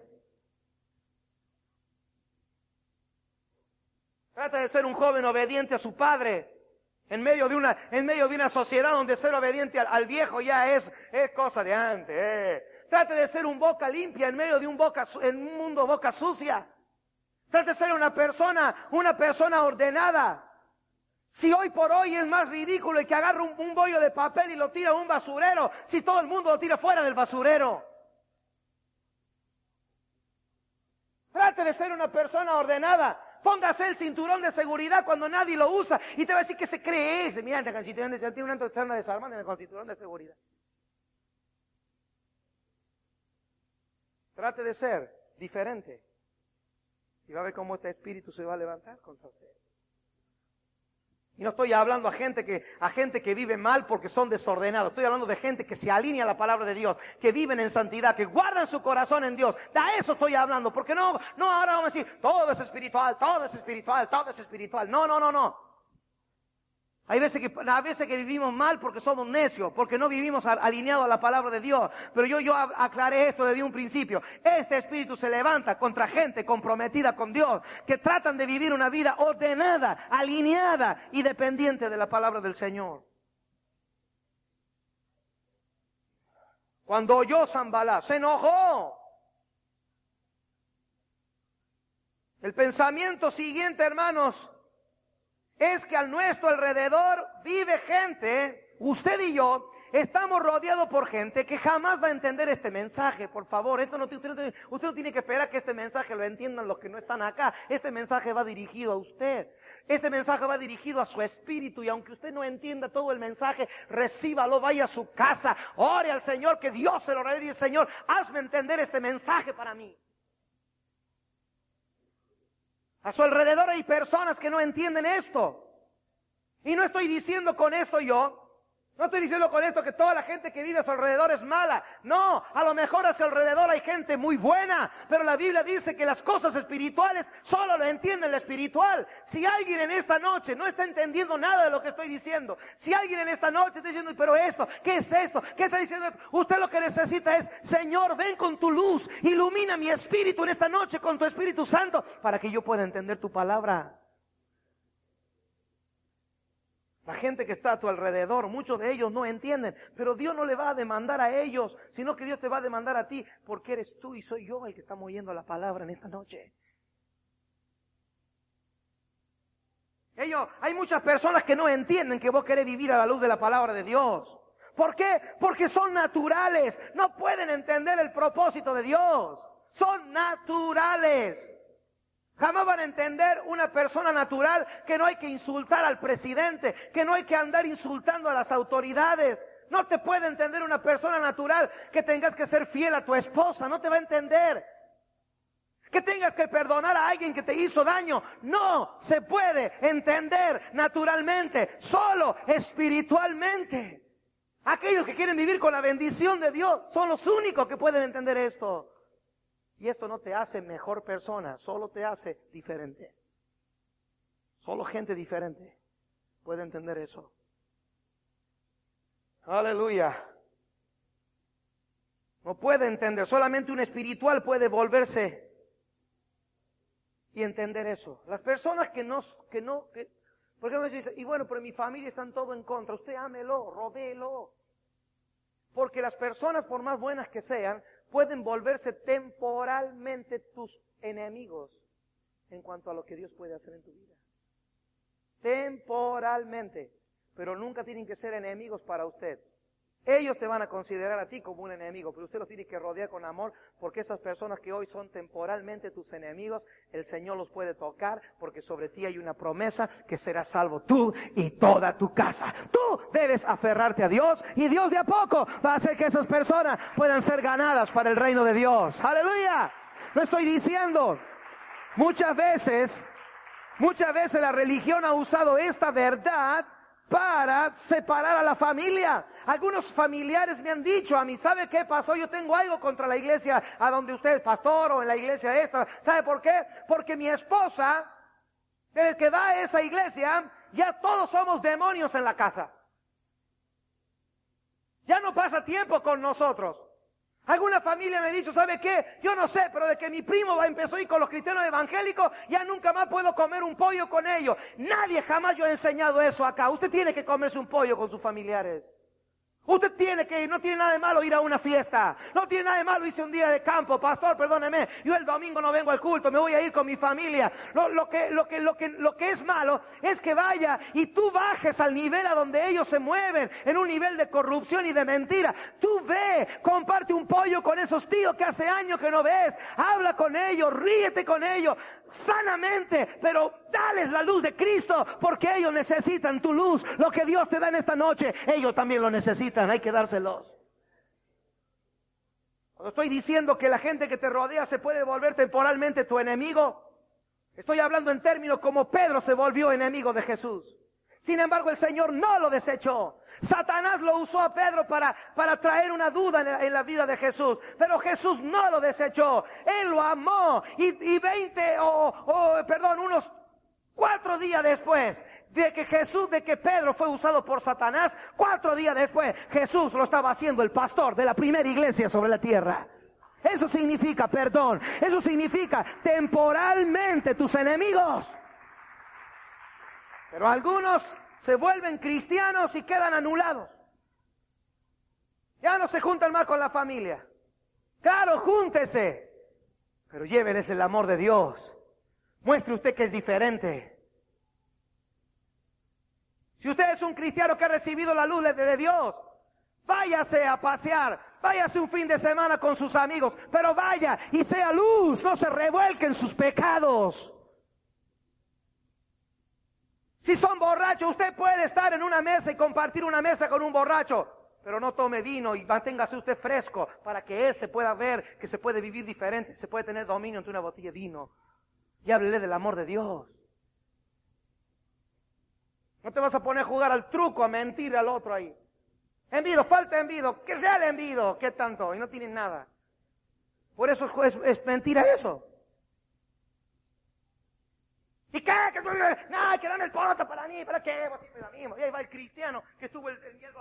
Trate de ser un joven obediente a su padre. En medio de una sociedad donde ser obediente al viejo ya es cosa de antes. Trate de ser un boca limpia en medio de un mundo boca sucia. Trate de ser una persona ordenada. Si hoy por hoy es más ridículo el que agarra un bollo de papel y lo tira a un basurero, si todo el mundo lo tira fuera del basurero. Trate de ser una persona ordenada. Póngase el cinturón de seguridad cuando nadie lo usa, y te va a decir que se cree ese. Mira, el cinturón de seguridad tiene una persona desarmando con el cinturón de seguridad. Trate de ser diferente y va a ver cómo este espíritu se va a levantar contra usted. Y no estoy hablando a gente que vive mal porque son desordenados. Estoy hablando de gente que se alinea a la palabra de Dios, que viven en santidad, que guardan su corazón en Dios. De eso estoy hablando. Porque no ahora vamos a decir, todo es espiritual, todo es espiritual, todo es espiritual. No. Hay veces que vivimos mal porque somos necios, porque no vivimos alineados a la palabra de Dios. Pero yo aclaré esto desde un principio. Este espíritu se levanta contra gente comprometida con Dios, que tratan de vivir una vida ordenada, alineada y dependiente de la palabra del Señor. Cuando oyó Sanballat, se enojó. El pensamiento siguiente, hermanos, es que a nuestro alrededor vive gente, usted y yo, estamos rodeados por gente que jamás va a entender este mensaje. Por favor, usted no tiene que esperar que este mensaje lo entiendan los que no están acá. Este mensaje va dirigido a usted. Este mensaje va dirigido a su espíritu, y aunque usted no entienda todo el mensaje, recíbalo, vaya a su casa, ore al Señor, que Dios se lo revele y dice: Señor, hazme entender este mensaje para mí. A su alrededor hay personas que no entienden esto. Y no estoy diciendo con esto no estoy diciendo con esto que toda la gente que vive a su alrededor es mala. No, a lo mejor a su alrededor hay gente muy buena, pero la Biblia dice que las cosas espirituales solo lo entiende el espiritual. Si alguien en esta noche no está entendiendo nada de lo que estoy diciendo, si alguien en esta noche está diciendo: pero esto, ¿qué es esto? ¿Qué está diciendo? Usted lo que necesita es: Señor, ven con tu luz, ilumina mi espíritu en esta noche con tu Espíritu Santo, para que yo pueda entender tu palabra. La gente que está a tu alrededor, muchos de ellos no entienden, pero Dios no le va a demandar a ellos, sino que Dios te va a demandar a ti, porque eres tú y soy yo el que estamos oyendo la palabra en esta noche. Hay muchas personas que no entienden que vos querés vivir a la luz de la palabra de Dios. ¿Por qué? Porque son naturales, no pueden entender el propósito de Dios. Son naturales. Jamás van a entender una persona natural que no hay que insultar al presidente, que no hay que andar insultando a las autoridades. No te puede entender una persona natural que tengas que ser fiel a tu esposa, no te va a entender. que tengas que perdonar a alguien que te hizo daño. No se puede entender naturalmente, solo espiritualmente. Aquellos que quieren vivir con la bendición de Dios son los únicos que pueden entender esto. Y esto no te hace mejor persona, solo te hace diferente. Solo gente diferente puede entender eso. Aleluya. No puede entender, solamente un espiritual puede volverse y entender eso. Las personas porque a veces dicen, y bueno, pero mi familia están todo en contra. Usted ámelo, rodéelo. Porque las personas, por más buenas que sean, pueden volverse temporalmente tus enemigos en cuanto a lo que Dios puede hacer en tu vida. Temporalmente. Pero nunca tienen que ser enemigos para usted. Ellos te van a considerar a ti como un enemigo, pero usted los tiene que rodear con amor, porque esas personas que hoy son temporalmente tus enemigos, el Señor los puede tocar, porque sobre ti hay una promesa que serás salvo tú y toda tu casa. Tú debes aferrarte a Dios, y Dios de a poco va a hacer que esas personas puedan ser ganadas para el reino de Dios. ¡Aleluya! Lo estoy diciendo. Muchas veces la religión ha usado esta verdad para separar a la familia. Algunos familiares me han dicho a mí, ¿sabe qué pasó? Yo tengo algo contra la iglesia a donde usted es pastor, o en la iglesia esta. ¿Sabe por qué? Porque mi esposa, desde que va a esa iglesia, ya todos somos demonios en la casa. Ya no pasa tiempo con nosotros. Alguna familia me ha dicho, ¿sabe qué? Yo no sé, pero de que mi primo empezó a ir con los cristianos evangélicos, ya nunca más puedo comer un pollo con ellos. Nadie jamás yo he enseñado eso acá. Usted tiene que comerse un pollo con sus familiares. Usted tiene que ir, no tiene nada de malo ir a una fiesta. No tiene nada de malo irse un día de campo. Pastor, perdóneme, yo el domingo no vengo al culto, me voy a ir con mi familia. Lo que es malo es que vaya y tú bajes al nivel a donde ellos se mueven, en un nivel de corrupción y de mentira. Tú ve, comparte un pollo con esos tíos que hace años que no ves. Habla con ellos, ríete con ellos, sanamente, pero dales la luz de Cristo, porque ellos necesitan tu luz. Lo que Dios te da en esta noche, ellos también lo necesitan. Hay que dárselos. Cuando estoy diciendo que la gente que te rodea se puede volver temporalmente tu enemigo, estoy hablando en términos como Pedro se volvió enemigo de Jesús. Sin embargo, el Señor no lo desechó. Satanás lo usó a Pedro para traer una duda en la vida de Jesús. Pero Jesús no lo desechó. Él lo amó. Y unos 4 días después de que Pedro fue usado por Satanás, 4 días después, Jesús lo estaba haciendo el pastor de la primera iglesia sobre la tierra. Eso significa perdón. Eso significa temporalmente tus enemigos. Pero algunos se vuelven cristianos y quedan anulados. Ya no se juntan más con la familia. Claro, júntese, pero lléveles el amor de Dios. Muestre usted que es diferente. Si usted es un cristiano que ha recibido la luz de Dios, váyase a pasear, váyase un fin de semana con sus amigos, pero vaya y sea luz, no se revuelque en sus pecados. Si son borrachos, usted puede estar en una mesa y compartir una mesa con un borracho, pero no tome vino y manténgase usted fresco para que él se pueda ver que se puede vivir diferente, se puede tener dominio ante una botella de vino. Y háblele del amor de Dios. No te vas a poner a jugar al truco, a mentir al otro ahí. Envido, falta envido, ¿qué real envido? ¿Qué tanto? Y no tienen nada. Por eso es mentira eso. ¿Y qué? No, que dame el poto para mí, ¿para qué? Para mí. Y ahí va el cristiano que estuvo el miedo.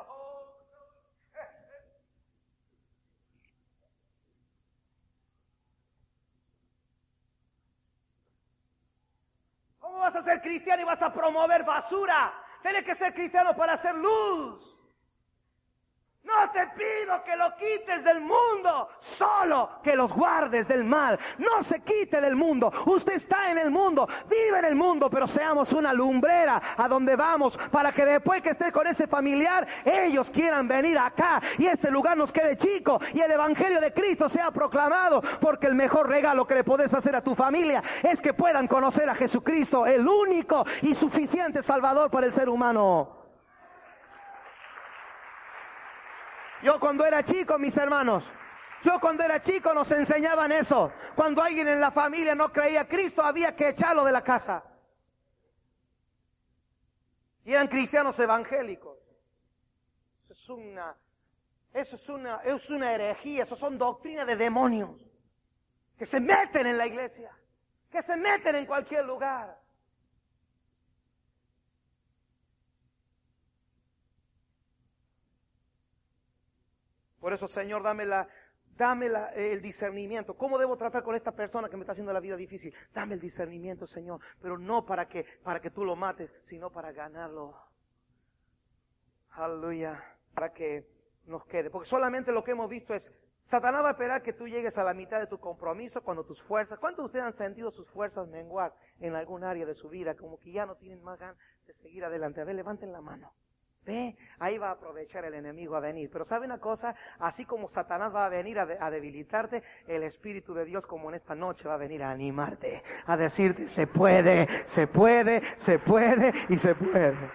¿Cómo vas a ser cristiano y vas a promover basura? Tienes que ser cristiano para hacer luz. No te pido que lo quites del mundo, solo que los guardes del mal. No se quite del mundo. Usted está en el mundo, vive en el mundo, pero seamos una lumbrera a donde vamos, para que después que esté con ese familiar, ellos quieran venir acá y este lugar nos quede chico y el evangelio de Cristo sea proclamado, porque el mejor regalo que le podés hacer a tu familia es que puedan conocer a Jesucristo, el único y suficiente Salvador para el ser humano. Yo cuando era chico, mis hermanos, Yo cuando era chico nos enseñaban eso. Cuando alguien en la familia no creía a Cristo, había que echarlo de la casa. Y eran cristianos evangélicos. Eso es una herejía, eso son doctrinas de demonios que se meten en la iglesia, que se meten en cualquier lugar. Por eso, Señor, dame el discernimiento. ¿Cómo debo tratar con esta persona que me está haciendo la vida difícil? Dame el discernimiento, Señor, pero no para que tú lo mates, sino para ganarlo. Aleluya, para que nos quede. Porque solamente lo que hemos visto es, Satanás va a esperar que tú llegues a la mitad de tu compromiso cuando tus fuerzas, ¿cuántos de ustedes han sentido sus fuerzas menguar en algún área de su vida? Como que ya no tienen más ganas de seguir adelante. A ver, levanten la mano. ¿Ve? Ahí va a aprovechar el enemigo a venir. Pero ¿sabe una cosa? Así como Satanás va a venir a debilitarte, el Espíritu de Dios, como en esta noche, va a venir a animarte, a decirte, se puede, se puede, se puede y se puede.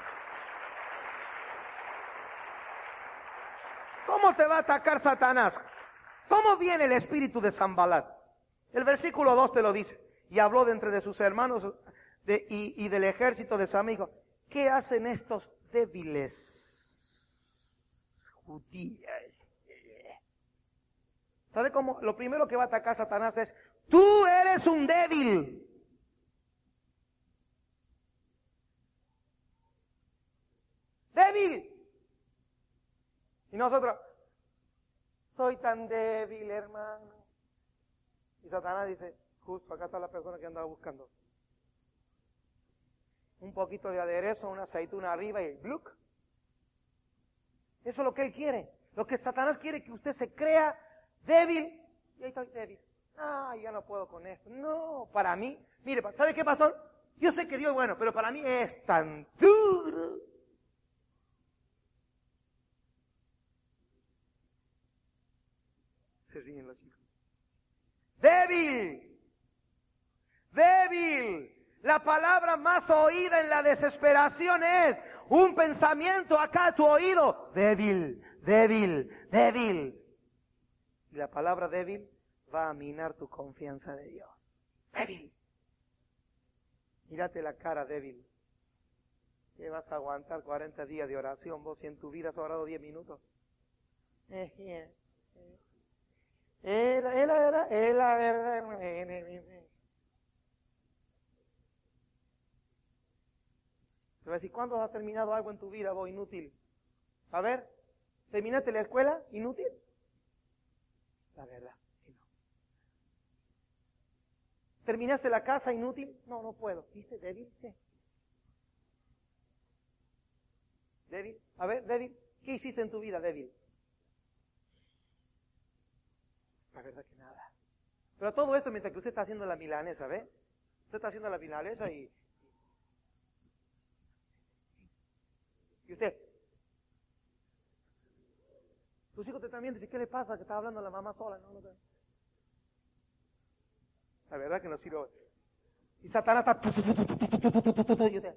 ¿Cómo te va a atacar Satanás? ¿Cómo viene el espíritu de Sanbalat? El versículo 2 te lo dice. Y habló de entre de sus hermanos y del ejército de sus amigos. ¿Qué hacen estos débiles judíos? ¿Sabe cómo? Lo primero que va a atacar Satanás es, tú eres un débil. Débil. Y nosotros, soy tan débil, hermano. Y Satanás dice, justo acá está la persona que andaba buscando. Un poquito de aderezo, una aceituna arriba y ¡bluc! Eso es lo que él quiere. Lo que Satanás quiere, que usted se crea débil. Y ahí estoy débil. Ya no puedo con esto. No, para mí, mire, ¿sabe qué, pastor? Yo sé que Dios es bueno, pero para mí es tan duro. Se ríen los chicos. Débil. Débil. La palabra más oída en la desesperación es un pensamiento acá a tu oído. Débil, débil, débil. Y la palabra débil va a minar tu confianza de Dios. Débil. Mírate la cara, débil. ¿Qué vas a aguantar 40 días de oración? Vos si en tu vida has orado 10 minutos. Te voy a decir, ¿cuándo has terminado algo en tu vida, vos, inútil? A ver, ¿terminaste la escuela? ¿Inútil? La verdad, que no. ¿Terminaste la casa? ¿Inútil? No, no puedo. ¿Viste? ¿Débil? Sí. ¿Débil? A ver, débil, ¿qué hiciste en tu vida, débil? La verdad que nada. Pero todo esto mientras que usted está haciendo la milanesa, ¿ve? Usted está haciendo la milanesa y usted, tus hijos te están viendo y dicen, ¿qué le pasa? Que está hablando la mamá sola. No. La verdad que no sirve. Y Satanás está... Y usted...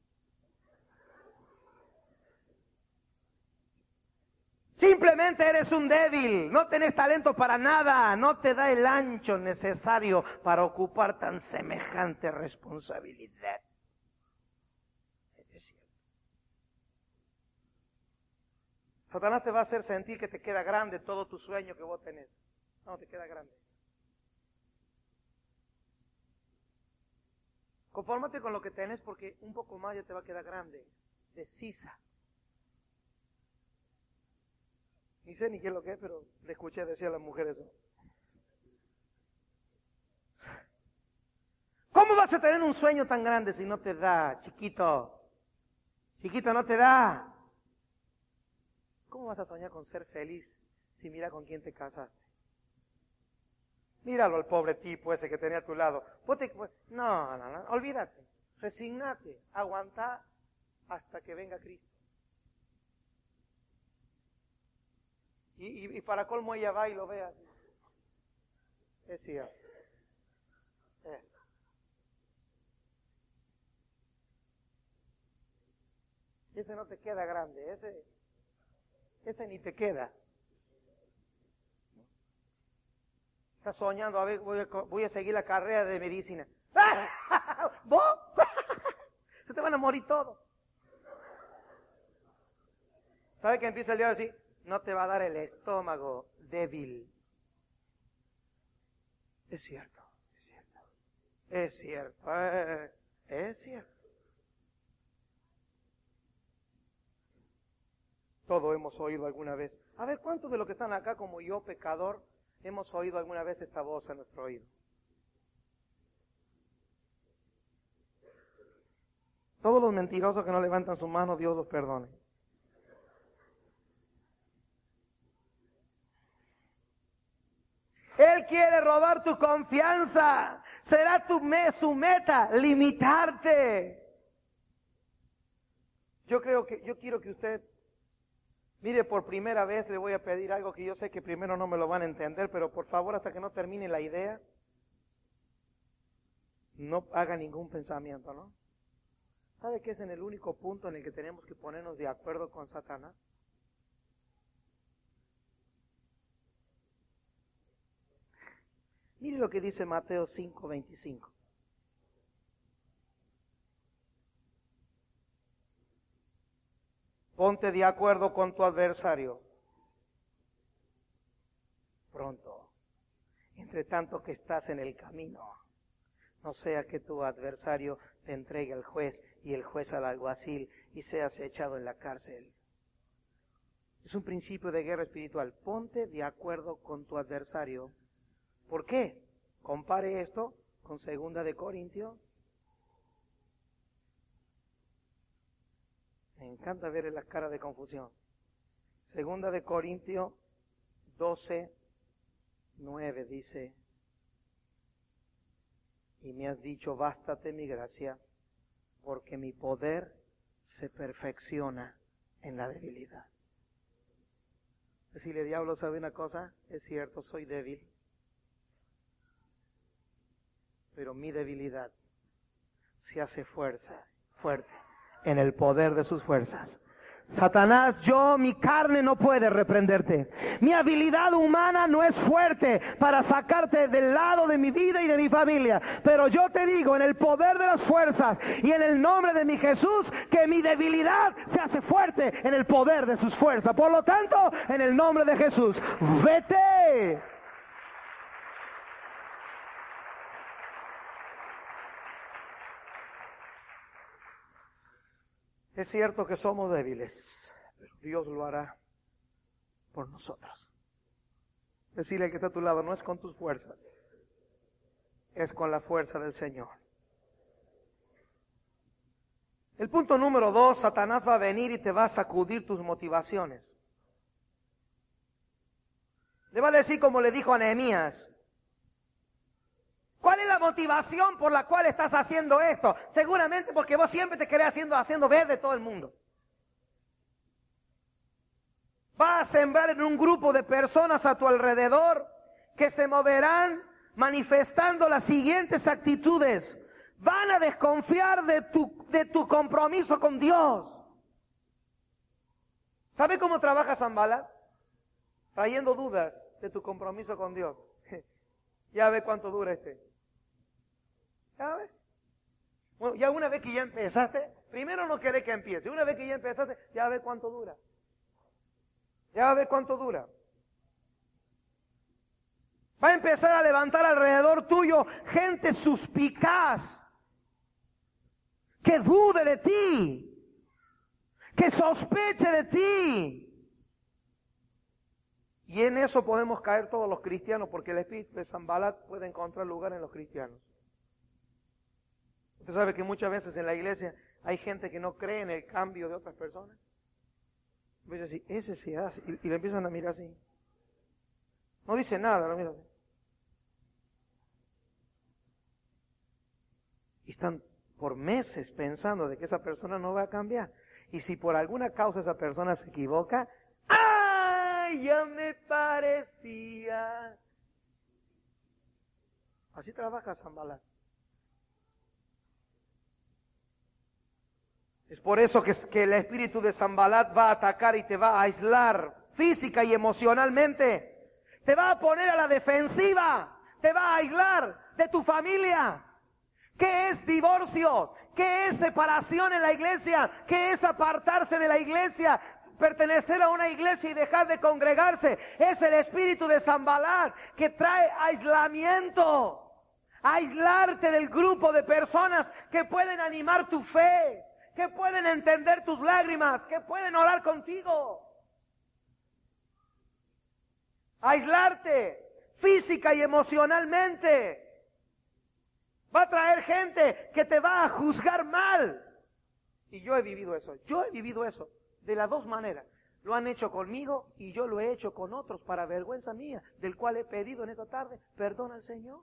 Simplemente eres un débil, no tenés talento para nada, no te da el ancho necesario para ocupar tan semejante responsabilidad. Es cierto. Satanás te va a hacer sentir que te queda grande todo tu sueño que vos tenés. No, te queda grande. Confórmate con lo que tenés porque un poco más ya te va a quedar grande. De sisa. Ni sé ni qué es lo que es, pero le escuché decir a las mujeres eso. ¿Cómo vas a tener un sueño tan grande si no te da, chiquito? Chiquito, no te da. ¿Cómo vas a soñar con ser feliz si mira con quién te casaste? Míralo al pobre tipo ese que tenía a tu lado. No, olvídate. Resignate, aguanta hasta que venga Cristo. Y para colmo ella va y lo ve así. Es cierto. Ese no te queda grande, ese ni te queda. Estás soñando, a ver, voy a seguir la carrera de medicina. ¿Vos? Se te van a morir todos. ¿Sabe que empieza el diablo así? No te va a dar el estómago débil. Es cierto, es cierto, es cierto, es cierto. Todo hemos oído alguna vez. A ver, ¿cuántos de los que están acá como yo, pecador, hemos oído alguna vez esta voz en nuestro oído? Todos los mentirosos que no levantan su mano, Dios los perdone. Él quiere robar tu confianza. Será su meta, limitarte. Yo quiero que usted, mire, por primera vez le voy a pedir algo que yo sé que primero no me lo van a entender, pero por favor, hasta que no termine la idea, no haga ningún pensamiento, ¿no? ¿Sabe qué es en el único punto en el que tenemos que ponernos de acuerdo con Satanás? Mire lo que dice Mateo 5:25. Ponte de acuerdo con tu adversario pronto, entre tanto que estás en el camino. No sea que tu adversario te entregue al juez y el juez al alguacil y seas echado en la cárcel. Es un principio de guerra espiritual. Ponte de acuerdo con tu adversario. ¿Por qué? Compare esto con 2 de Corintios. Me encanta ver la cara de confusión. 2 de Corintios 12:9 dice: y me has dicho, bástate mi gracia, porque mi poder se perfecciona en la debilidad. Decirle, diablo, ¿sabe una cosa? Es cierto, soy débil. Pero mi debilidad se hace fuerte en el poder de sus fuerzas. Satanás, mi carne no puede reprenderte. Mi habilidad humana no es fuerte para sacarte del lado de mi vida y de mi familia. Pero yo te digo, en el poder de las fuerzas y en el nombre de mi Jesús, que mi debilidad se hace fuerte en el poder de sus fuerzas. Por lo tanto, en el nombre de Jesús, vete. Es cierto que somos débiles, pero Dios lo hará por nosotros. Decirle al que está a tu lado, no es con tus fuerzas, es con la fuerza del Señor. El punto número 2, Satanás va a venir y te va a sacudir tus motivaciones. Le va a decir como le dijo a Nehemías: ¿cuál es la motivación por la cual estás haciendo esto? Seguramente porque vos siempre te querés haciendo ver de todo el mundo. Vas a sembrar en un grupo de personas a tu alrededor que se moverán manifestando las siguientes actitudes. Van a desconfiar de tu compromiso con Dios. ¿Sabe cómo trabaja Sanballat? Trayendo dudas de tu compromiso con Dios. Ya ve cuánto dura este. ¿Ya ves? Bueno, ya una vez que ya empezaste, primero no querés que empiece. Una vez que ya empezaste, ya ves cuánto dura. Ya ves cuánto dura. Va a empezar a levantar alrededor tuyo gente suspicaz, que dude de ti, que sospeche de ti. Y en eso podemos caer todos los cristianos, porque el espíritu de Sanballat puede encontrar lugar en los cristianos. Usted sabe que muchas veces en la iglesia hay gente que no cree en el cambio de otras personas. Empieza así, ese se hace, y le empiezan a mirar así. No dice nada, lo miran así. Y están por meses pensando de que esa persona no va a cambiar. Y si por alguna causa esa persona se equivoca, ¡ay, ya me parecía! Así trabaja Sanballat. Es por eso que el espíritu de Sanballat va a atacar y te va a aislar física y emocionalmente. Te va a poner a la defensiva. Te va a aislar de tu familia. ¿Qué es divorcio? ¿Qué es separación en la iglesia? ¿Qué es apartarse de la iglesia? Pertenecer a una iglesia y dejar de congregarse. Es el espíritu de Sanbalat que trae aislamiento. Aislarte del grupo de personas que pueden animar tu fe, que pueden entender tus lágrimas, que pueden orar contigo. Aislarte física y emocionalmente. Va a traer gente que te va a juzgar mal. Y yo he vivido eso de las dos maneras. Lo han hecho conmigo y yo lo he hecho con otros para vergüenza mía, del cual he pedido en esta tarde perdón al Señor.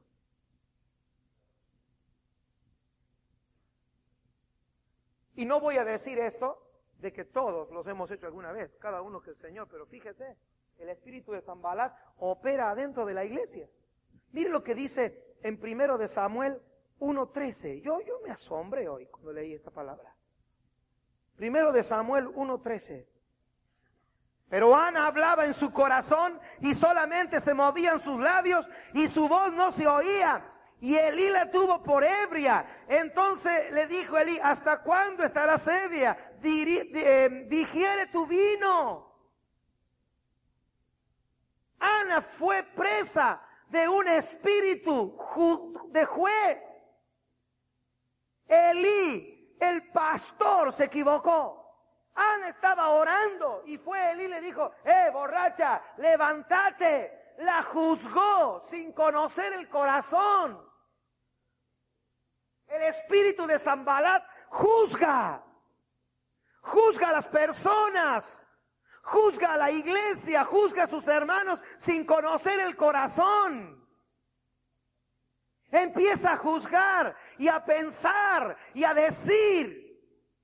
Y no voy a decir esto de que todos los hemos hecho alguna vez, cada uno que el Señor, pero fíjese, el espíritu de Sanbalat opera adentro de la iglesia. Mire lo que dice en 1 de Samuel 1:13. Yo me asombré hoy cuando leí esta palabra. 1 de Samuel 1:13. Pero Ana hablaba en su corazón y solamente se movían sus labios y su voz no se oía. Y Elí la tuvo por ebria. Entonces le dijo Elí, ¿hasta cuándo estarás ebria? Digiere tu vino. Ana fue presa de un espíritu de juez. Elí, el pastor, se equivocó. Ana estaba orando y fue Elí y le dijo, borracha, levántate. La juzgó sin conocer el corazón. El espíritu de Sanbalat juzga a las personas, juzga a la iglesia, juzga a sus hermanos sin conocer el corazón. Empieza a juzgar y a pensar y a decir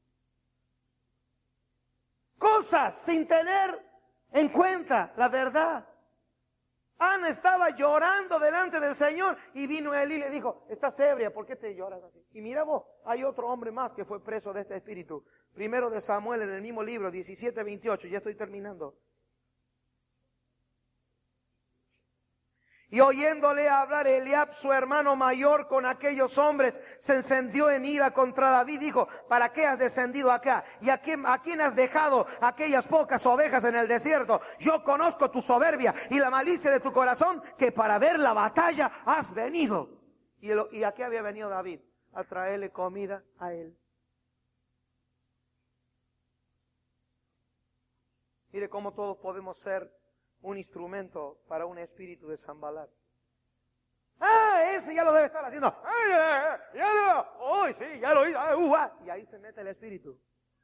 cosas sin tener en cuenta la verdad. Ana estaba llorando delante del Señor y vino Elí y le dijo, estás ebria, ¿por qué te lloras así? Y mira vos, hay otro hombre más que fue preso de este espíritu. 1 de Samuel en el mismo libro, 17:28, ya estoy terminando. Y oyéndole hablar Eliab, su hermano mayor, con aquellos hombres, se encendió en ira contra David. Dijo, ¿para qué has descendido acá? ¿Y a quién has dejado aquellas pocas ovejas en el desierto? Yo conozco tu soberbia y la malicia de tu corazón, que para ver la batalla has venido. ¿Y a qué había venido David? A traerle comida a él. Mire cómo todos podemos ser un instrumento para un espíritu de Sanbalat. Ese ya lo debe estar haciendo. Ya lo hizo. Y ahí se mete el espíritu.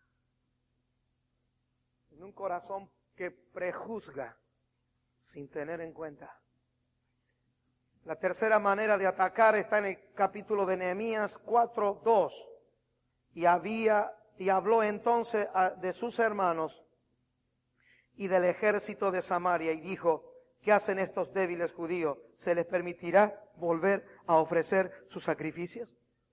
En un corazón que prejuzga sin tener en cuenta. La tercera manera de atacar está en el capítulo de Nehemías 4:2. Y habló entonces de sus hermanos y del ejército de Samaria, y dijo, ¿qué hacen estos débiles judíos? ¿Se les permitirá volver a ofrecer sus sacrificios?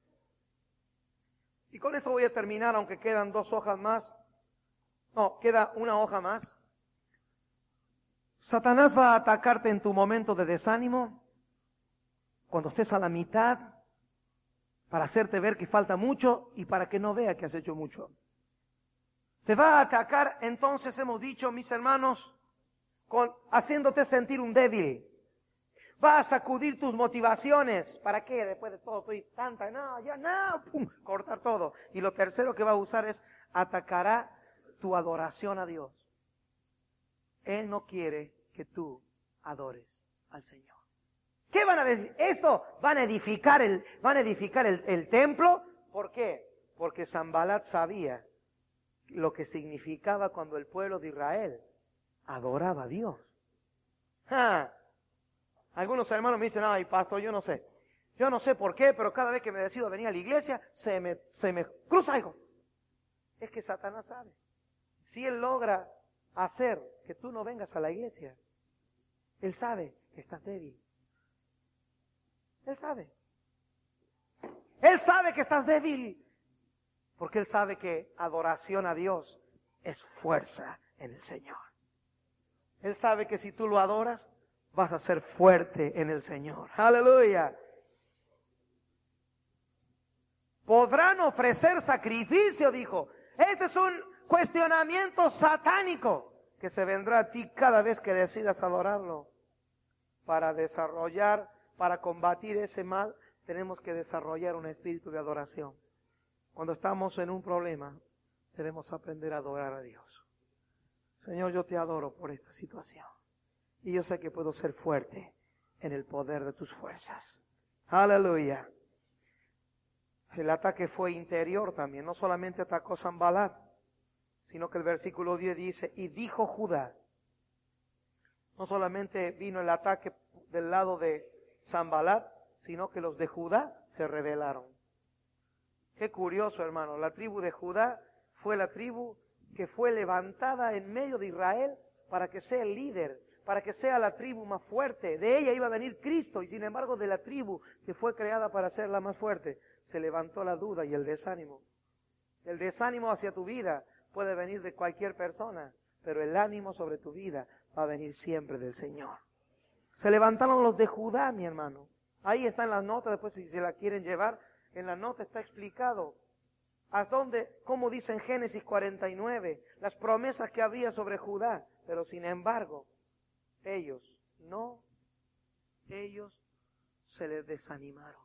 Y con esto voy a terminar, aunque quedan 2 hojas más. No, queda una hoja más. Satanás va a atacarte en tu momento de desánimo, cuando estés a la mitad, para hacerte ver que falta mucho y para que no vea que has hecho mucho. Te va a atacar, entonces hemos dicho, mis hermanos, haciéndote sentir un débil. Va a sacudir tus motivaciones. ¿Para qué? Después de todo, estoy tanta, pum, cortar todo. Y lo tercero que va a usar es, atacará tu adoración a Dios. Él no quiere que tú adores al Señor. ¿Qué van a decir? Esto van a edificar el templo. ¿Por qué? Porque Sanbalat sabía lo que significaba cuando el pueblo de Israel adoraba a Dios. Algunos hermanos me dicen, ay pastor, yo no sé por qué, pero cada vez que me decido venir a la iglesia, se me cruza algo. Es que Satanás sabe. Si él logra hacer que tú no vengas a la iglesia, él sabe que estás débil. Él sabe. Él sabe que estás débil. Porque él sabe que adoración a Dios es fuerza en el Señor. Él sabe que si tú lo adoras, vas a ser fuerte en el Señor. Aleluya. Podrán ofrecer sacrificio, dijo. Este es un cuestionamiento satánico que se vendrá a ti cada vez que decidas adorarlo. Para desarrollar, para combatir ese mal, tenemos que desarrollar un espíritu de adoración. Cuando estamos en un problema, debemos aprender a adorar a Dios. Señor, yo te adoro por esta situación. Y yo sé que puedo ser fuerte en el poder de tus fuerzas. Aleluya. El ataque fue interior también. No solamente atacó Sanbalat, sino que el versículo 10 dice, y dijo Judá. No solamente vino el ataque del lado de Sanbalat, sino que los de Judá se rebelaron. Qué curioso, hermano. La tribu de Judá fue la tribu que fue levantada en medio de Israel para que sea el líder, para que sea la tribu más fuerte. De ella iba a venir Cristo, y sin embargo de la tribu que fue creada para ser la más fuerte, se levantó la duda y el desánimo. El desánimo hacia tu vida puede venir de cualquier persona, pero el ánimo sobre tu vida va a venir siempre del Señor. Se levantaron los de Judá, mi hermano. Ahí está en la nota, después si se la quieren llevar, en la nota está explicado a dónde, como dice en Génesis 49, las promesas que había sobre Judá, pero sin embargo, ellos se les desanimaron.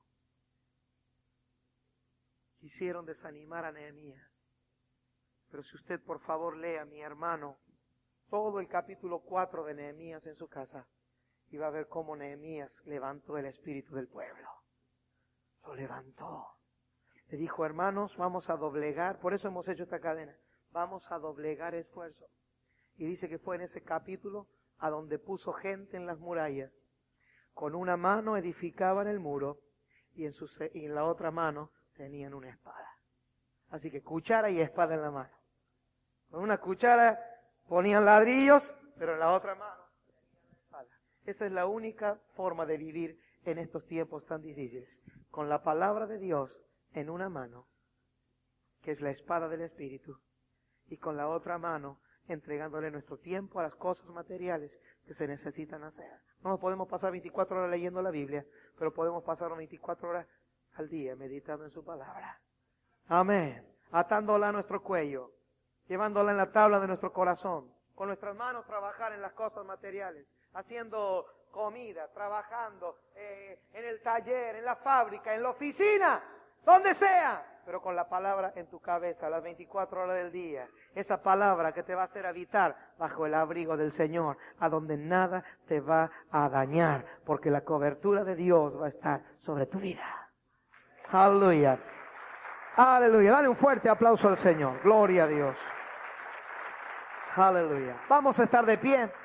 Quisieron desanimar a Nehemías. Pero si usted por favor lea, mi hermano, todo el capítulo 4 de Nehemías en su casa, y va a ver cómo Nehemías levantó el espíritu del pueblo. Lo levantó. Le dijo, hermanos, vamos a doblegar, por eso hemos hecho esta cadena, vamos a doblegar esfuerzo. Y dice que fue en ese capítulo a donde puso gente en las murallas. Con una mano edificaban el muro y en la otra mano tenían una espada. Así que cuchara y espada en la mano. Con una cuchara ponían ladrillos, pero en la otra mano tenían la espada. Esa es la única forma de vivir en estos tiempos tan difíciles. Con la palabra de Dios en una mano, que es la espada del Espíritu, y con la otra mano entregándole nuestro tiempo a las cosas materiales que se necesitan hacer. No nos podemos pasar 24 horas leyendo la Biblia, pero podemos pasar 24 horas al día meditando en su palabra. Amén. Atándola a nuestro cuello, llevándola en la tabla de nuestro corazón, con nuestras manos trabajar en las cosas materiales, haciendo comida, trabajando en el taller, en la fábrica, en la oficina, donde sea, pero con la palabra en tu cabeza las 24 horas del día. Esa palabra que te va a hacer habitar bajo el abrigo del Señor, a donde nada te va a dañar, porque la cobertura de Dios va a estar sobre tu vida. Aleluya. Aleluya. Dale un fuerte aplauso al Señor. Gloria a Dios. Aleluya. Vamos a estar de pie.